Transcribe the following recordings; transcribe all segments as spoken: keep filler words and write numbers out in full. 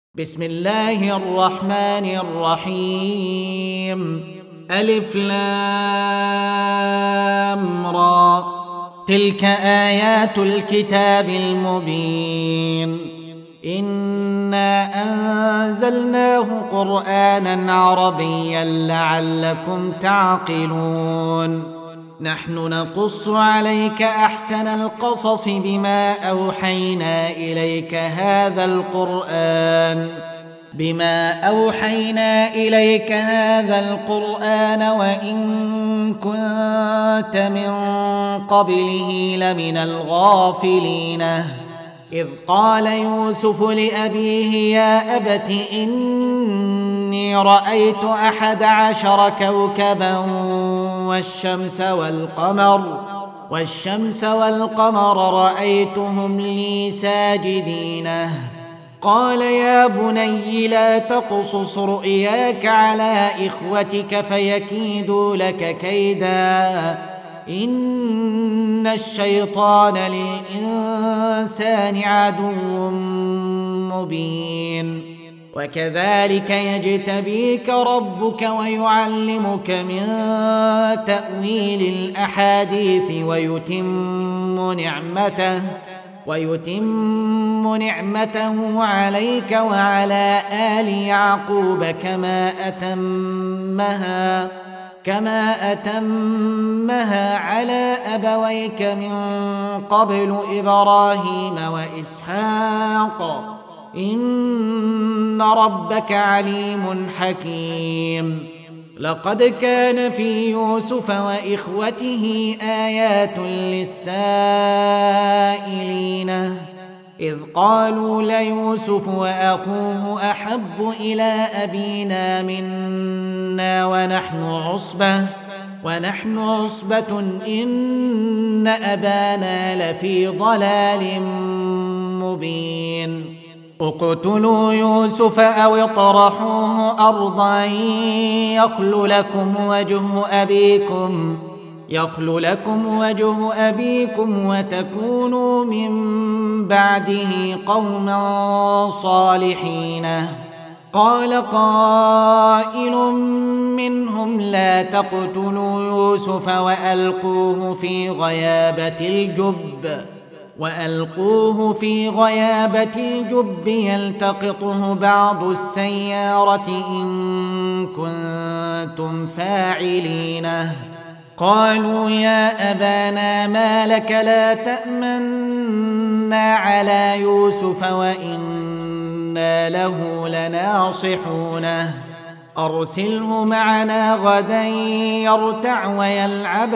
بسم الله الرحمن الرحيم. ألف لام را. تلك آيات الكتاب المبين. إنا أنزلناه قرآنا عربيا لعلكم تعقلون. نحن نقص عليك أحسن القصص بما أوحينا إليك هذا القرآن بما أوحينا إليك هذا القرآن وإن كنت من قبله لمن الغافلين. إذ قال يوسف لأبيه يا أبت إني رأيت أحد عشر كوكبا والشمس والقمر والشمس والقمر رأيتهم لي ساجدين. قال يا بني لا تقصص رؤياك على إخوتك فيكيدوا لك كيدا إن الشيطان للإنسان عدو مبين. وكذلك يجتبيك ربك ويعلمك من تأويل الأحاديث ويتم نعمته ويتم نعمته عليك وعلى آل يعقوب كما أتمها كما أتمها على أبويك من قبل إبراهيم وإسحاق إن ربك عليم حكيم. لقد كان في يوسف وإخوته آيات للسائلين إذ قالوا ليوسف وأخوه أحب إلى أبينا منا ونحن عصبة ونحن عصبة إن أبانا لفي ضلال مبين. اقتلوا يوسف أو اطرحوه أرضا يخل لكم وجه أبيكم يخل لكم وجه أبيكم وتكونوا من بعده قوما صالحين. قال قائل منهم لا تقتلوا يوسف وألقوه في غيابة الجب وألقوه في غيابة الجب يلتقطه بعض السيارة إن كنتم فاعلين. قالوا يا أبانا ما لك لا تأمنا على يوسف وإنا له لناصحونه أرسله معنا غدا يرتع ويلعب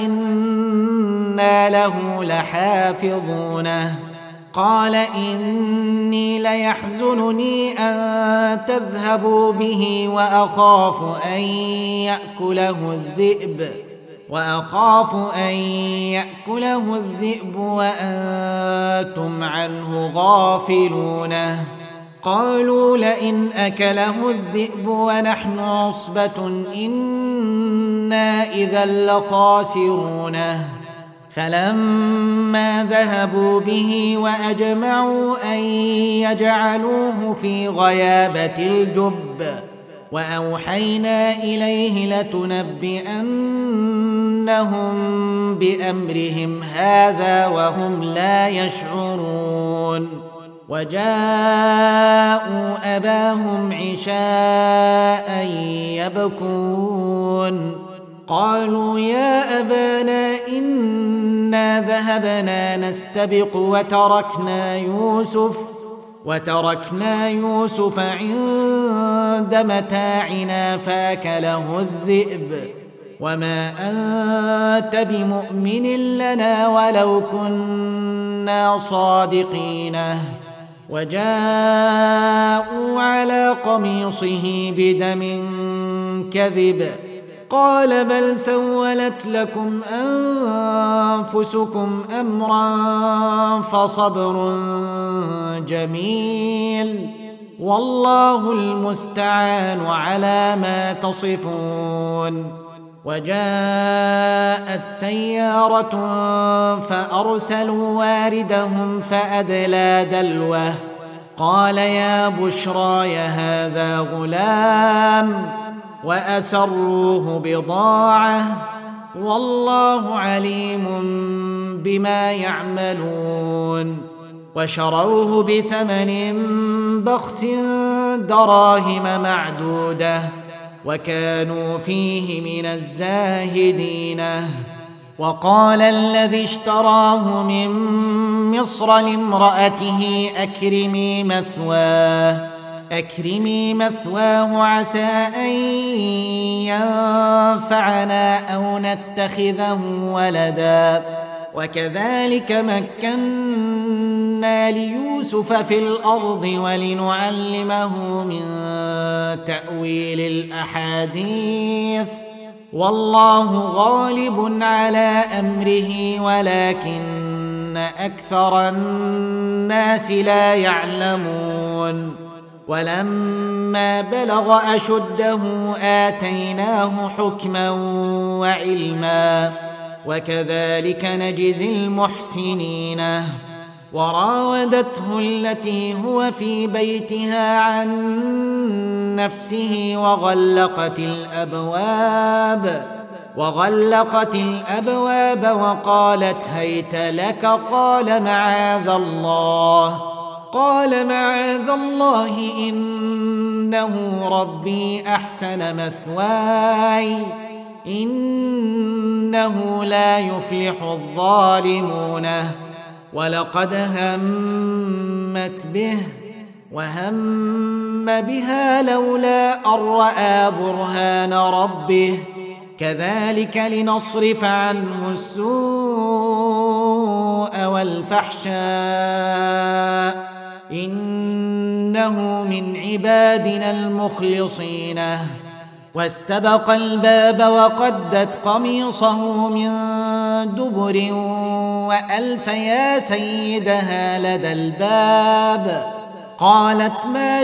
وإنا له لحافظونه. قال إني ليحزنني أن تذهبوا به وأخاف أن يأكله الذئب وأخاف أن يأكله الذئب وأنتم عنه غافلون. قالوا لئن أكله الذئب ونحن عصبة إنا إذا لخاسرون. فلما ذهبوا به وأجمعوا أن يجعلوه في غيابة الجب وأوحينا إليه لتنبئنهم بأمرهم هذا وهم لا يشعرون. وجاءوا أباهم عشاء يبكون. قالوا يا أبانا إنا ذهبنا نستبق وتركنا يوسف وتركنا يوسف عند متاعنا فأكله الذئب وما أنت بمؤمن لنا ولو كنا صادقين. وجاءوا على قميصه بدم كذب قال بل سولت لكم أنفسكم أمرا فصبر جميل والله المستعان على ما تصفون. وجاءت سيارة فأرسلوا واردهم فأدلى دلوه قال يا بشراي هذا غلام وأسروه بضاعة والله عليم بما يعملون وشروه بثمن بخس دراهم معدودة وكانوا فيه من الزاهدين. وقال الذي اشتراه من مصر لامرأته أكرمي مثواه أكرمي مثواه عسى أن ينفعنا أو نتخذه ولدا وكذلك مكنا ليوسف في الأرض ولنعلمه من تأويل الأحاديث والله غالب على أمره ولكن أكثر الناس لا يعلمون. ولما بلغ أشده آتيناه حكما وعلما وكذلك نجزي المحسنين. وراودته التي هو في بيتها عن نفسه وغلقت الأبواب وغلقت الأبواب وقالت هيت لك قال معاذ الله قال معاذ الله إنه ربي أحسن مثواي إنه لا يفلح الظالمون. ولقد همت به وهم بها لولا أن رأى برهان ربه كذلك لنصرف عنه السوء والفحشاء إنه من عبادنا المخلصين. واستبق الباب وقدت قميصه من دبر وألف يا سيدها لدى الباب قالت ما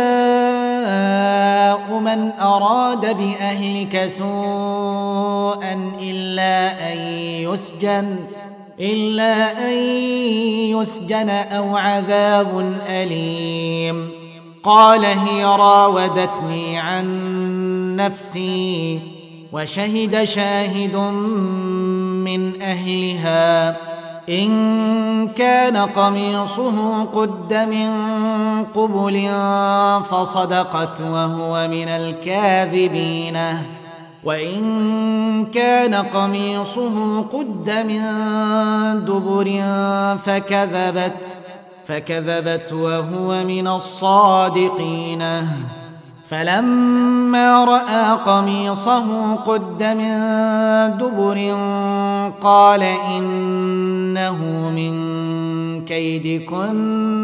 جزاء من أراد بأهلك سوءا إلا أن يسجن إلا أن يسجن أو عذاب أليم. قال هي راودتني عن نفسي وشهد شاهد من أهلها إن كان قميصه قد من قبل فصدقت وهو من الكاذبين وإن كان قميصه قد من دبر فكذبت فكذبت وهو من الصادقين. فلما رأى قميصه قد من دبر قال إنه من كيدكن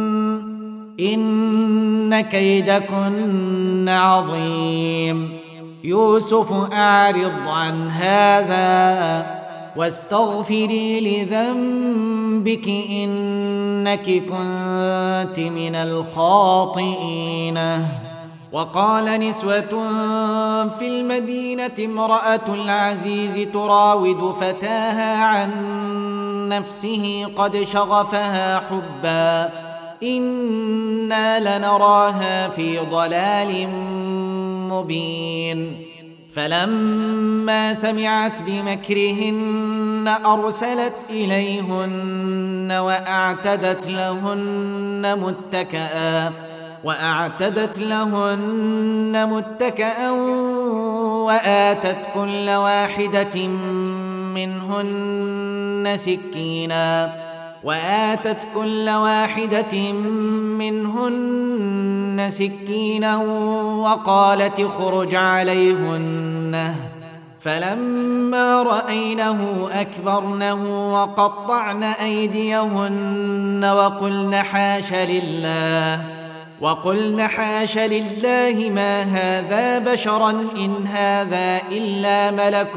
إن كيدكن عظيم. يوسف أعرض عن هذا واستغفري لذنبك إنك كنت من الخاطئين. وقال نسوة في المدينة امرأة العزيز تراود فتاها عن نفسه قد شغفها حبا إنا لنراها في ضلال مبين. فلما سمعت بمكرهن أرسلت إليهن وأعتدت لهن متكئا وأعتدت لهن متكئا وآتت كل واحدة منهن سكينا وآتت كل واحدة منهن سكينا وقالت اخرج عليهن. فلما رأينه أكبرنه وقطعن أيديهن وقلن حاش لله وقلن حاش لله ما هذا بشرا إن هذا إلا ملك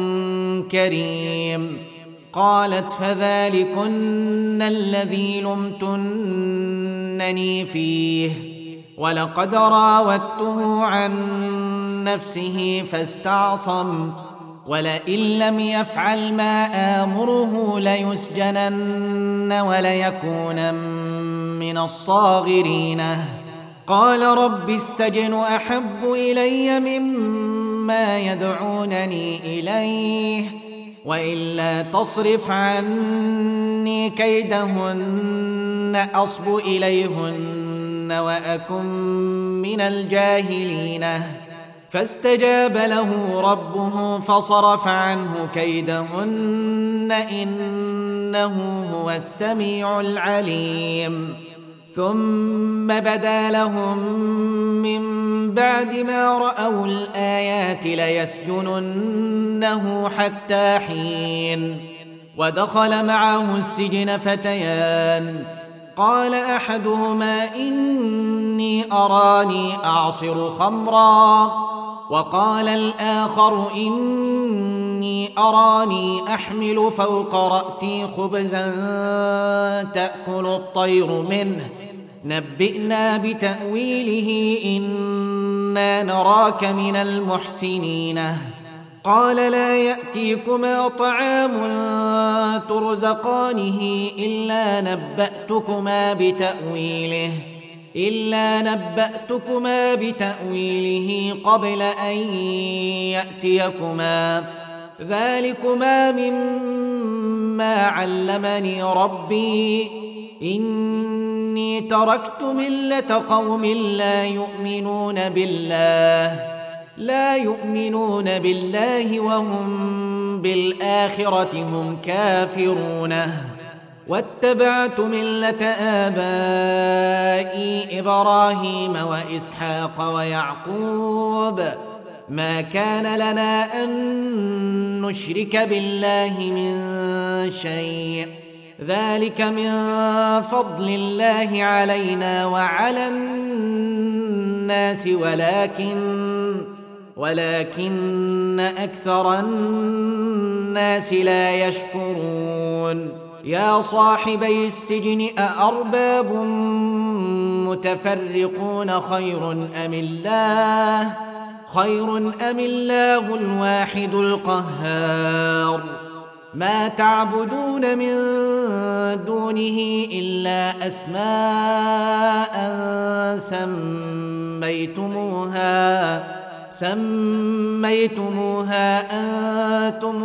كريم. قالت فذلكن الذي لمتنني فيه ولقد راودته عن نفسه فاستعصم ولئن لم يفعل ما آمره ليسجنن وليكون من الصاغرين قال رب السجن أحب إلي مما يدعونني إليه وإلا تصرف عني كيدهن أصب إليهن وأكن من الجاهلين فاستجاب له ربه فصرف عنه كيدهن إنه هو السميع العليم ثم بدا لهم من بعد ما رأوا الآيات ليسجننه حتى حين ودخل معه السجن فتيان قال أحدهما إني أراني أعصر خمرا وقال الآخر إني أراني أحمل فوق رأسي خبزا تأكل الطير منه نبئنا بتأويله إنا نراك من المحسنين قال لا يأتيكما طعام ترزقانه إلا نبأتكما بتأويله إلا نبأتكما بتأويله قبل أن يأتيكما ذلكما مما علمني ربي إني تركت ملة قوم لا يؤمنون بالله لا يؤمنون بالله وهم بالآخرة هم كافرون واتبعت ملة آبائي إبراهيم وإسحاق ويعقوب ما كان لنا أن نشرك بالله من شيء ذلك من فضل الله علينا وعلى الناس ولكن ولكن أكثر الناس لا يشكرون يا صاحبي السجن أأرباب متفرقون خير أم الله خير أم الله الواحد القهار ما تعبدون من دونه إلا أسماء سميتموها سميتموها أنتم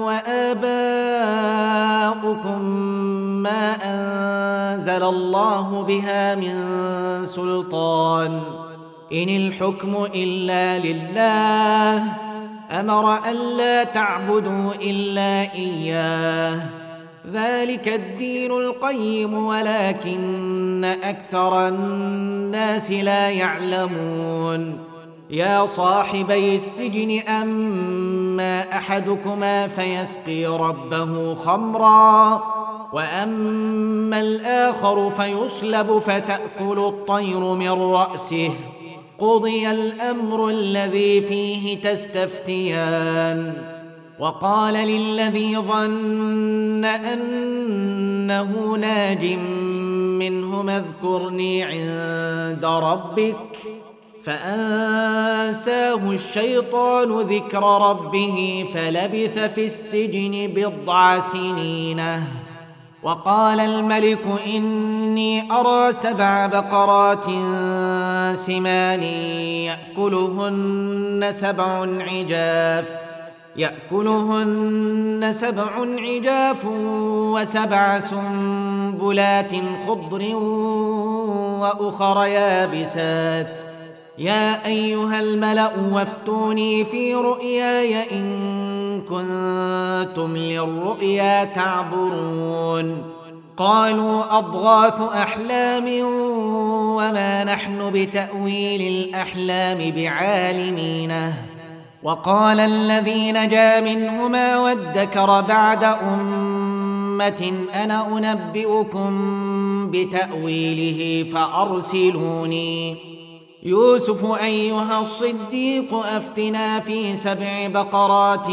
وآباؤكم ما أنزل الله بها من سلطان إن الحكم إلا لله أمر ألا تعبدوا إلا إياه ذلك الدين القيم ولكن أكثر الناس لا يعلمون يا صاحبي السجن أما أحدكما فيسقي ربه خمرا وأما الآخر فيصلب فتأكل الطير من رأسه قضي الأمر الذي فيه تستفتيان وقال للذي ظن أنه ناج منهما اذكرني عند ربك فأنساه الشيطان ذكر ربه فلبث في السجن بضع سنين وقال الملك إني أرى سبع بقرات سمان يأكلهن سبع عجاف يأكلهن سبع عجاف وسبع سنبلات خضر وأخر يابسات يا أيها الملأ وافتوني في رؤياي إن كنتم للرؤيا تعبرون قالوا أضغاث أحلام وما نحن بتأويل الأحلام بعالمين وقال الذي نجا منهما وادكر بعد أمة أنا أنبئكم بتأويله فأرسلوني يوسف أيها الصديق أفتنا في سبع بقرات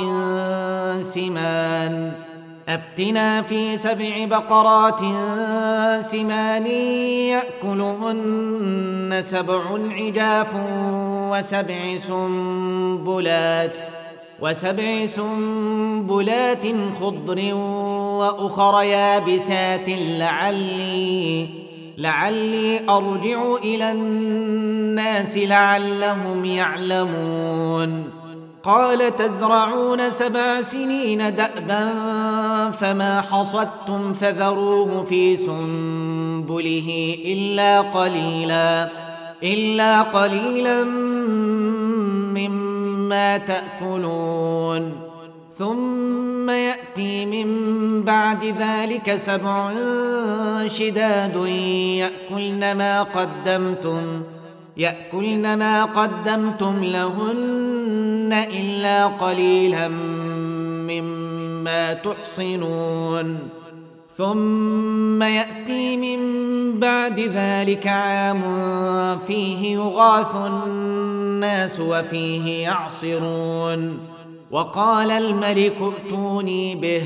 سمان أفتنا في سبع بقرات سمان يأكلهن سبع عجاف وسبع سنبلات وسبع سنبلات خضر وأخر يابسات لعلي لعلي أرجع إلى الناس لعلهم يعلمون قال تزرعون سبع سنين دأبا فما حصدتم فذروه في سنبله إلا قليلا إلا قليلا مما تأكلون ثم يأتي من بعد ذلك سبع شداد يأكلن ما قدمتم يأكلن ما قدمتم لهن إلا قليلا مما تحصنون ثم يأتي من بعد ذلك عام فيه يغاث الناس وفيه يعصرون وقال الملك ائتوني به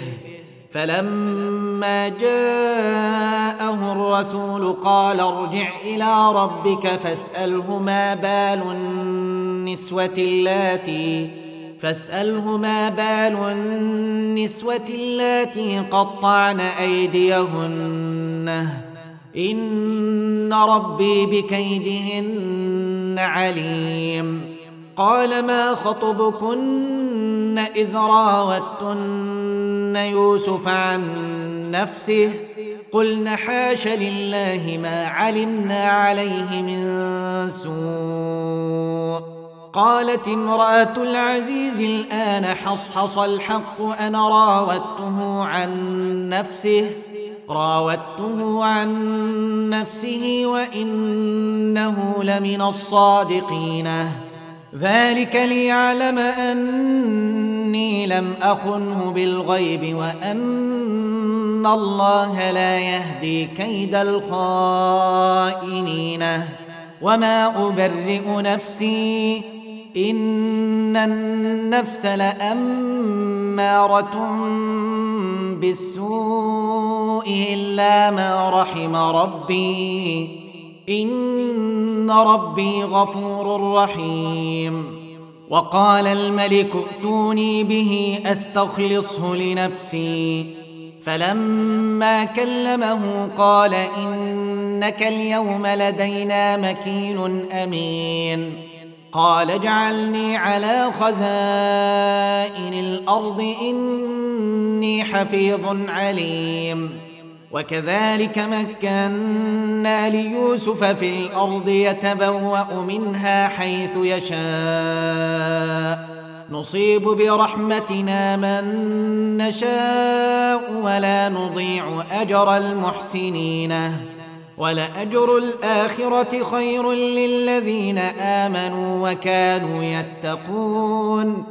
فلما جاءه الرسول قال ارجع إلى ربك فاسأله ما بال النسوة اللاتي فاسأله ما بال النسوة اللاتي قطعن أيديهن إن ربي بكيدهن عليم قال ما خطبكن إذ راوتن يوسف عن نفسه قلن حاش لله ما علمنا عليه من سوء قالت امرأة العزيز الآن حصحص الحق أنا راودته عن نفسه راودته عن نفسه وإنه لمن الصادقين ذلك ليعلم أني لم أخنه بالغيب وأن الله لا يهدي كيد الخائنين وما أبرئ نفسي إن النفس لأمارة بالسوء إلا ما رحم ربي إن ربي غفور رحيم وقال الملك ائتوني به أستخلصه لنفسي فلما كلمه قال إنك اليوم لدينا مكين أمين قال اجعلني على خزائن الأرض إني حفيظ عليم وكذلك مكنا ليوسف في الأرض يتبوأ منها حيث يشاء نصيب برحمتنا من نشاء ولا نضيع أجر المحسنين ولأجر الآخرة خير للذين آمنوا وكانوا يتقون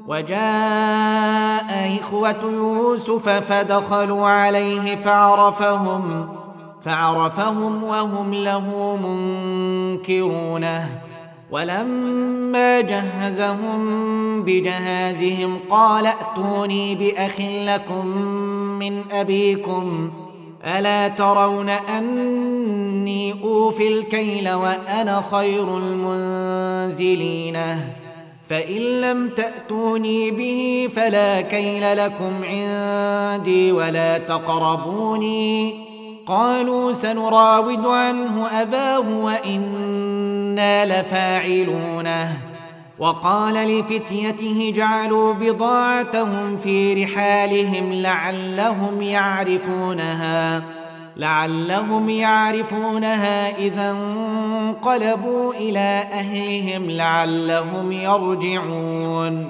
وجاء إخوة يوسف فدخلوا عليه فعرفهم فعرفهم وهم له منكرونه ولما جهزهم بجهازهم قال ائتوني بأخ لكم من أبيكم ألا ترون أني أوفي الكيل وأنا خير المنزلين فإن لم تأتوني به فلا كيل لكم عندي ولا تقربوني قالوا سنراود عنه أباه وإنا لفاعلونه وقال لفتيته جعلوا بضاعتهم في رحالهم لعلهم يعرفونها لعلهم يعرفونها إذا انقلبوا إلى أهلهم لعلهم يرجعون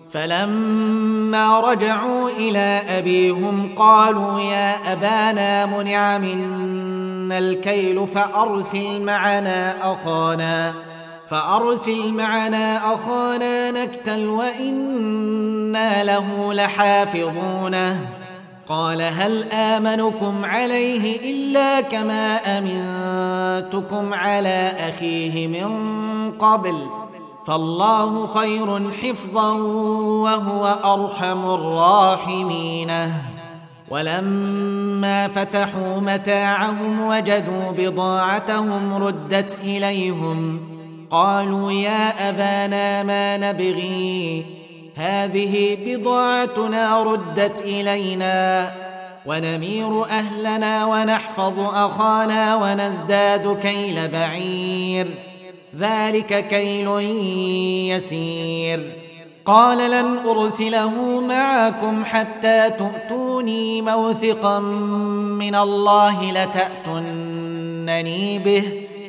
فلما رجعوا إلى أبيهم قالوا يا أبانا منع منا الكيل فأرسل معنا أخانا فأرسل معنا أخانا نكتل وإنا له لحافظونه قال هل آمنكم عليه إلا كما أمنتكم على أخيه من قبل فالله خير حفظا وهو أرحم الراحمين ولما فتحوا متاعهم وجدوا بضاعتهم ردت إليهم قالوا يا أبانا ما نبغي هذه بضاعتنا ردت إلينا ونمير أهلنا ونحفظ أخانا ونزداد كيل بعير ذلك كيل يسير قال لن أرسله معكم حتى تؤتوني موثقا من الله لتأتونني به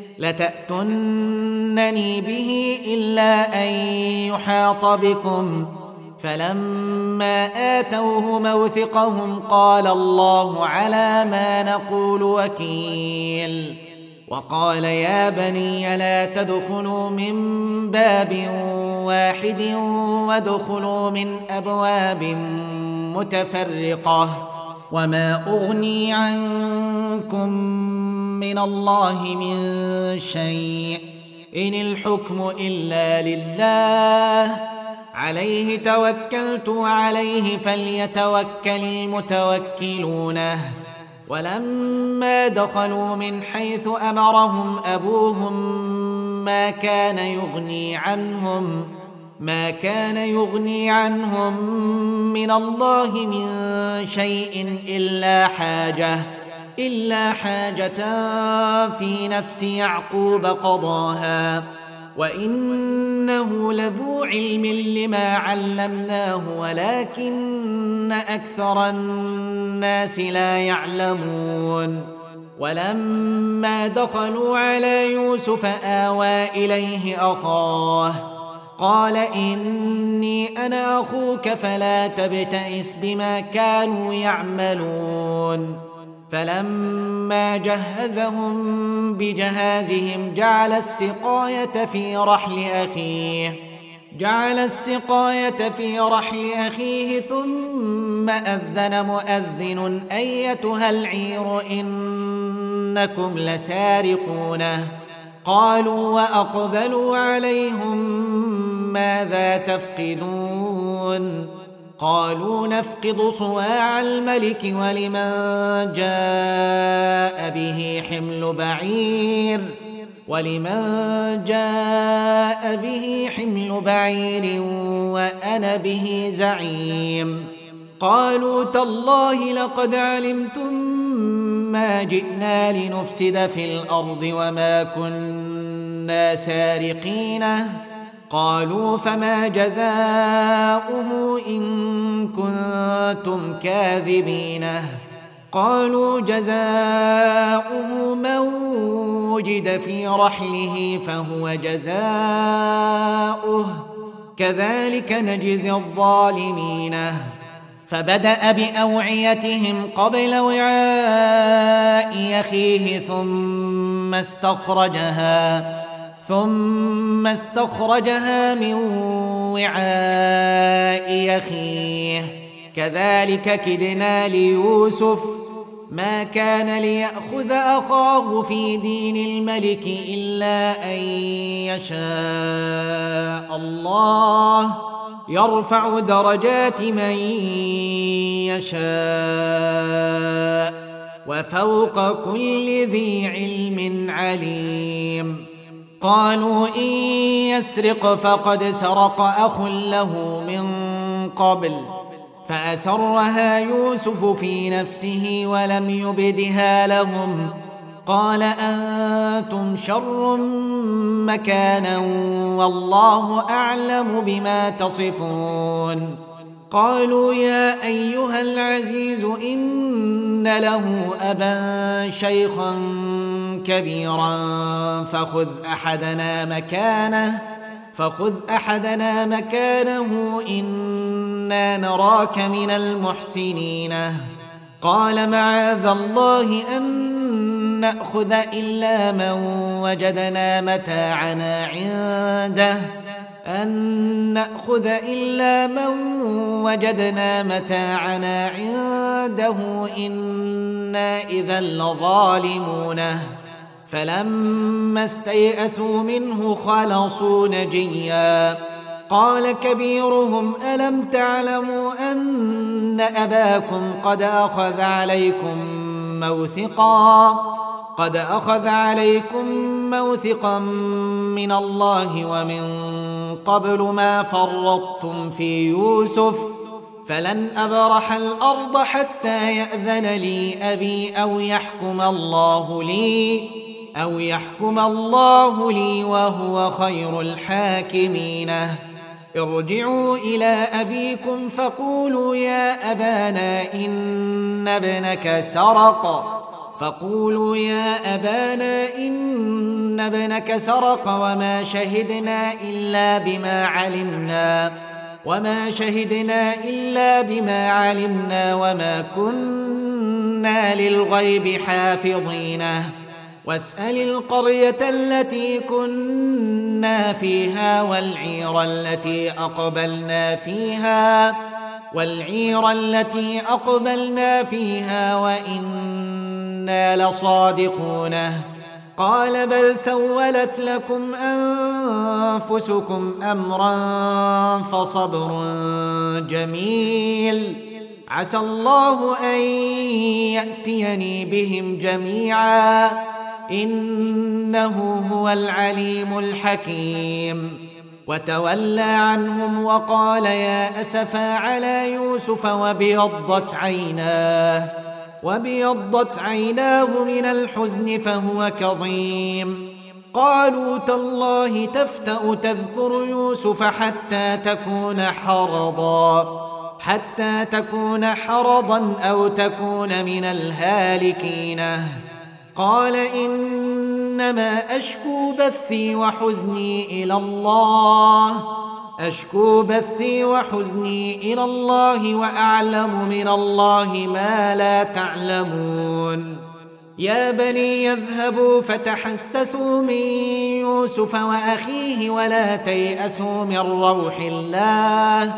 لتأتونني به إلا أن يحاط بكم فلما آتوه موثقهم قال الله على ما نقول وكيل وقال يا بني لا تدخلوا من باب واحد وادخلوا من أبواب متفرقة وما أغني عنكم من الله من شيء إن الحكم إلا لله عليه توكلت وعليه فليتوكل المتوكلون ولما دخلوا من حيث أمرهم أبوهم ما كان يغني عنهم ما كان يغني عنهم من الله من شيء إلا حاجة إلا حاجة في نفس يعقوب قضاها وإنه لذو علم لما علمناه ولكن أكثر الناس لا يعلمون ولما دخلوا على يوسف آوى إليه أخاه قال إني أنا أخوك فلا تبتئس بما كانوا يعملون فلما جهزهم بجهازهم جعل السقاية في رحل أخيه جعل السقاية في رحل أخيه ثم أذن مؤذن أيتها العير إنكم لسارقونه قالوا وأقبلوا عليهم ماذا تفقدون قالوا نفقد صواع الملك ولمن جاء به حمل بعير ولمن جاء به حمل بعير وأنا به زعيم قالوا تالله لقد علمتم ما جئنا لنفسد في الأرض وما كنا سارقين قالوا فما جزاؤه إن كنتم كاذبين قالوا جزاؤه من وجد في رحله فهو جزاؤه كذلك نجزي الظالمين فبدأ بأوعيتهم قبل وعاء أخيه ثم استخرجها ثم استخرجها من وعاء أخيه كذلك كدنا ليوسف ما كان ليأخذ أخاه في دين الملك إلا أن يشاء الله يرفع درجات من يشاء وفوق كل ذي علم عليم قالوا إن يسرق فقد سرق أخ له من قبل فأسرها يوسف في نفسه ولم يبدها لهم قال أنتم شر مكانا والله أعلم بما تصفون قالوا يا أيها العزيز إن له أبا شيخا كبيرا فخذ أحدنا مكانه فخذ أحدنا مكانه إنا نراك من المحسنين قال معاذ الله أن نأخذ إلا من وجدنا متاعنا عنده أن نأخذ إلا من وجدنا متاعنا عنده إنا إذا لظالمون فلما استيئسوا منه خلصوا نجيا قال كبيرهم ألم تعلموا أن أباكم قد أخذ عليكم موثقا قد أخذ عليكم موثقا من الله ومن قبل ما فرطتم في يوسف فلن أبرح الأرض حتى يأذن لي أبي أو يحكم الله لي أو يحكم الله لي وهو خير الحاكمين. ارجعوا إلى أبيكم فقولوا يا أبانا إن ابنك سرق فقولوا يا أبانا إن ابنك سرق وما شهدنا إلا بما علمنا وما شهدنا إلا بما علمنا وما كنا للغيب حافظين. واسأل القرية التي كنا فيها والعير التي أقبلنا فيها والعير التي أقبلنا فيها وإنا لصادقون. قال بل سولت لكم أنفسكم أمرا فصبر جميل عسى الله أن يأتيني بهم جميعا إنه هو العليم الحكيم. وتولى عنهم وقال يا أسفا على يوسف وابيضت عيناه وابيضت عيناه من الحزن فهو كظيم. قالوا تالله تفتأ تذكر يوسف حتى تكون حرضا حتى تكون حرضا أو تكون من الهالكين. قال إنما أشكو بثي وحزني إلى الله أشكو بثي وحزني إلى الله وأعلم من الله ما لا تعلمون. يا بني يذهبوا فتحسسوا من يوسف وأخيه ولا تيأسوا من روح الله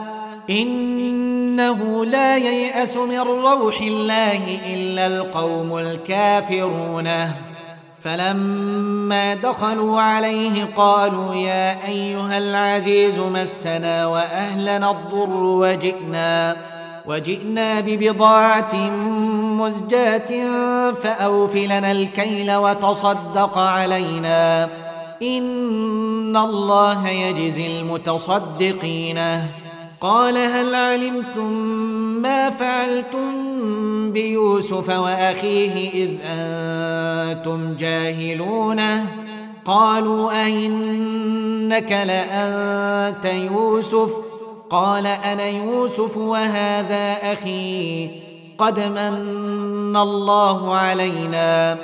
إنه لا ييأس من روح الله إلا القوم الكافرون. فلما دخلوا عليه قالوا يا أيها العزيز مسنا وأهلنا الضر وجئنا وجئنا ببضاعة مزجاة فأوف لنا الكيل وتصدق علينا إن الله يجزي المتصدقين. قال هل علمتم ما فعلتم بيوسف وأخيه إذ أنتم جاهلون؟ قالوا أئنك لأنت يوسف؟ قال أنا يوسف وهذا أخي قد من الله علينا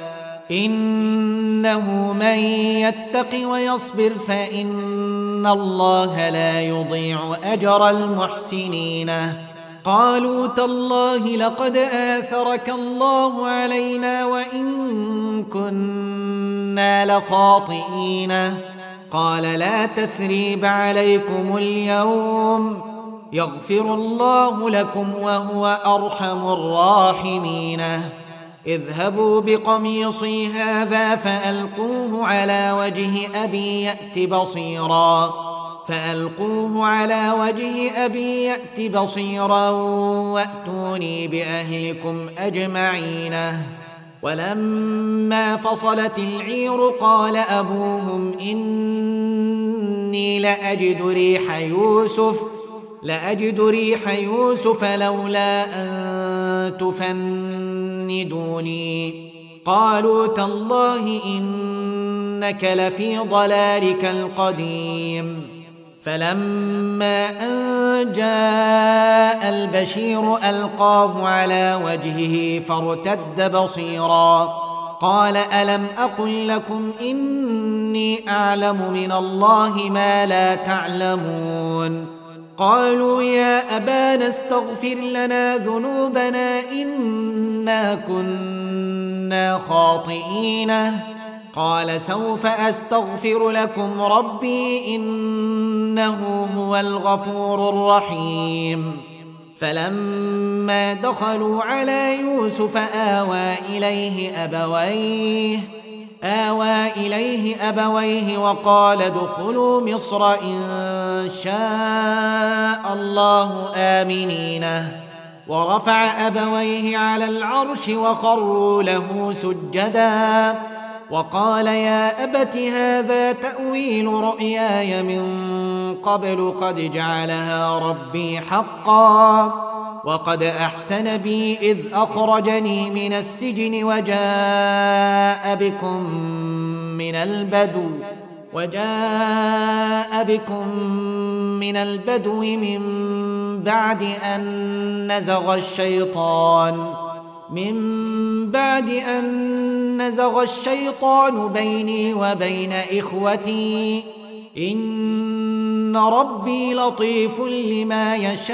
إنه من يتق ويصبر فإن الله لا يضيع أجر المحسنين. قالوا تالله لقد آثرك الله علينا وإن كنا لخاطئين. قال لا تثريب عليكم اليوم يغفر الله لكم وهو أرحم الراحمين. اذهبوا بقميصي هذا فألقوه على وجه أبي يأت بصيرا فألقوه على وجه أبي يأت بصيرا وأتوني بأهلكم أجمعين. ولما فصلت العير قال أبوهم إني لأجد ريح يوسف لأجد ريح يوسف لولا أن تفندوني. قالوا تالله إنك لفي ضلالك القديم. فلما أن جاء البشير ألقاه على وجهه فارتد بصيرا قال ألم أقل لكم إني أعلم من الله ما لا تعلمون. قالوا يا أبانا استغفر لنا ذنوبنا إنا كنا خاطئين. قال سوف أستغفر لكم ربي إنه هو الغفور الرحيم. فلما دخلوا على يوسف آوى إليه أبويه آوى إليه أبويه وقال ادخلوا مصر إن شاء الله آمنين. ورفع أبويه على العرش وخروا له سجدا وقال يا أبت هذا تأويل رؤياي من قبل قد جعلها ربي حقا وقد أحسن بي إذ أخرجني من السجن وجاء بكم من البدو وجاء بكم من البدو من بعد أن نزغ الشيطان من بعد أن نزغ الشيطان بيني وبين إخوتي إن ربي لطيف لما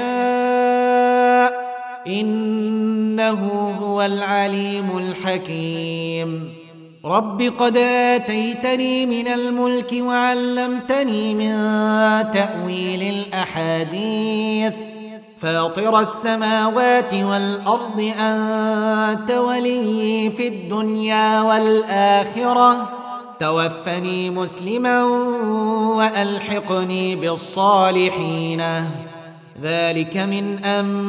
يشاء إنه هو العليم الحكيم رب قد آتيتني من الملك وعلمتني من تأويل الأحاديث فاطر السماوات والأرض أنت ولي في الدنيا والآخرة توفني مسلما وألحقني بالصالحين ذلك من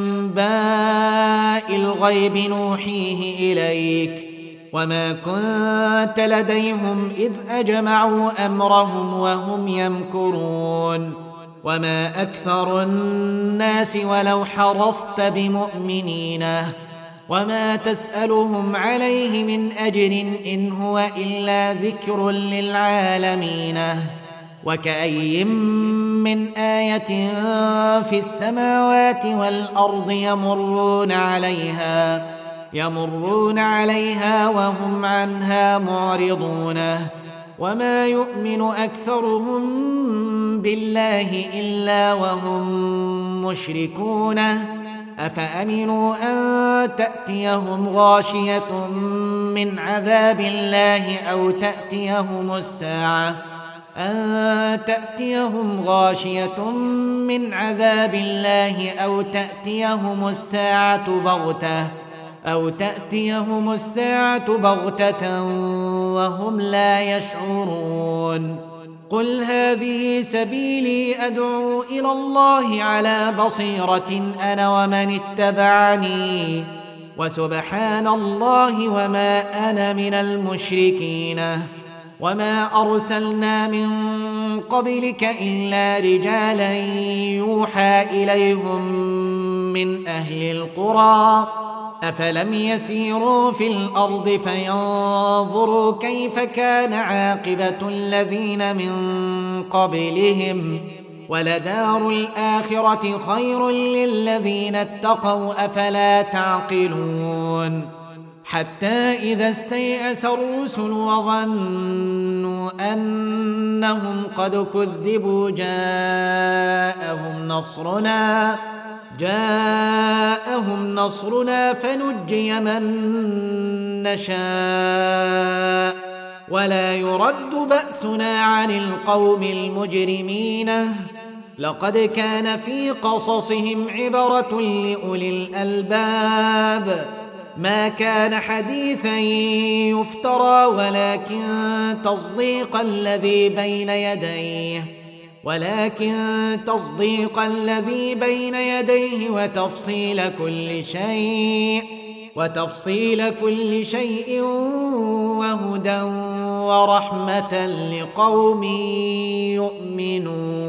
أنباء الغيب نوحيه إليك وما كنت لديهم إذ أجمعوا أمرهم وهم يمكرون وما أكثر الناس ولو حرصت بمؤمنين وما تسألهم عليه من أجر إن هو إلا ذكر للعالمين وكأي من آية في السماوات والأرض يمرون عليها يمرون عليها وهم عنها معرضون وما يؤمن أكثرهم بالله إلا وهم مشركون أفأمنوا أن تأتيهم غاشية من عذاب الله أو تأتيهم الساعة أن تأتيهم غاشية من عذاب الله أو تأتيهم الساعة بغتة أو تأتيهم الساعة بغتة وهم لا يشعرون قل هذه سبيلي أدعو إلى الله على بصيرة أنا ومن اتبعني وسبحان الله وما أنا من المشركين وما أرسلنا من قبلك إلا رجالا يوحى إليهم من أهل القرى أفلم يسيروا في الأرض فينظروا كيف كان عاقبة الذين من قبلهم ولدار الآخرة خير للذين اتقوا أفلا تعقلون حتى إذا استيأس الرسل وظنوا أنهم قد كذبوا جاءهم نصرنا جاءهم نصرنا فنجي من نشاء ولا يرد بأسنا عن القوم المجرمين لقد كان في قصصهم عبرة لأولي الألباب ما كان حديثا يفترى ولكن تصديق الذي بين يديه ولكن تصديق الذي بين يديه وتفصيل كل شيء وتفصيل كل شيء وهدى ورحمة لقوم يؤمنون